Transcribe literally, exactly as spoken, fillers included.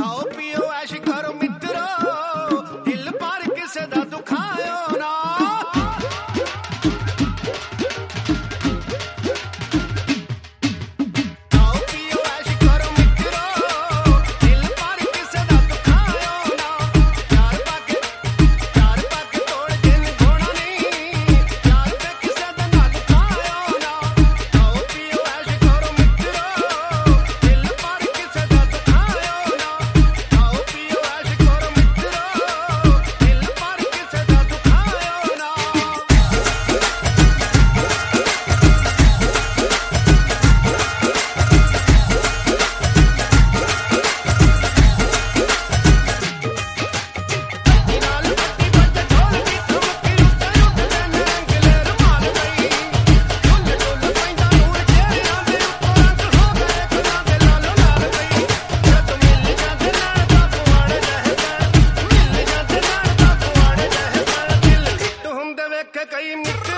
ਖਾਓ ਪੀਓ ਐਸ਼ ਕਰੋ ਮਿੱਤਰੋ ਦਿਲ ਪਰ ਕਿਸੇ ਦਾ ਦੁਖਾਇਓ ਨਾ ਖਾਓ ਪੀਓ ਐਸ਼ ਕਰੋ ਮਿੱਤਰੋ ਦਿਲ ਪਰ ਕਿਸੇ ਦਾ ਦੁਖਾਇਓ ਨਾ ਯਾਰ ਪਾਕੇ ਯਾਰ ਪਾਕੇ ਤੋੜ ਦਿਨ ਗੋਣਾ ਨਹੀਂ ਯਾਰ ਤੇ ਕਿਸੇ ਦਾ ਨਾ ਦੁਖਾਇਓ ਨਾ ਖਾਓ ਪੀਓ ਐਸ਼ ਕਰੋ ਮਿੱਤਰੋ ਦਿਲ ਪਰ ਕਿਸੇ ਦਾ ਦੁਖਾਇਓ ਨਾ ਖਾਓ ਪੀਓ ਐਸ਼ ਕਰੋ ਮਿੱਤਰੋ ਦਿਲ ਪਰ ਕਿਸੇ ਦਾ ਦੁਖਾਇਓ ਨਾ ਨਾਲ ਪੱਟੀ ਬੱਜ ਢੋਲ ਦੀ ਠੁਮਕੀ ਉੱਤੇ ਉੱਤੇ ਨੰਗਲੇ ਰਮਾਲ ਗਈ ਢੁੱਲ ਢੁੱਲ ਪੈਂਦਾ ਨੂਰ ਚਿਹਰਿਆਂ ਦੇ ਉੱਤੋਂ ਰੰਗ ਹੋ ਗਏ ਖੁਦਾ ਦੇ ਲਾਲੋ ਲਾਲ ਗਈ ਜਦ ਮਿਲ ਜਾਂਦੇ ਨਾਲ ਤਾਂ ਪੁਆੜੇ ਰਹਿ ਮਿਲ ਜਾਂਦੇ ਨਾਲ ਤਾਂ ਪੁਆੜੇ ਰਹਿ ਦਿਲ ਹਿੱਟ ਹੁੰਦੇ ਵੇਖੇ ਕਈ ਮਿੱਤਰ